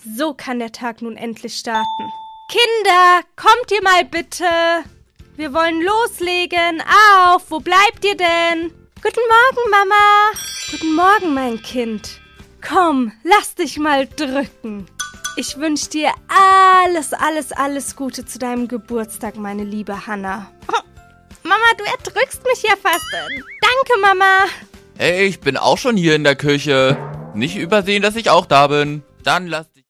So kann der Tag nun endlich starten. Kinder, kommt ihr mal bitte. Wir wollen loslegen. Auf, wo bleibt ihr denn? Guten Morgen, Mama. Guten Morgen, mein Kind. Komm, lass dich mal drücken. Ich wünsche dir alles Gute zu deinem Geburtstag, meine liebe Hannah. Oh, Mama, du erdrückst mich ja fast. Danke, Mama. Hey, ich bin auch schon hier in der Küche. Nicht übersehen, dass ich auch da bin. Dann lass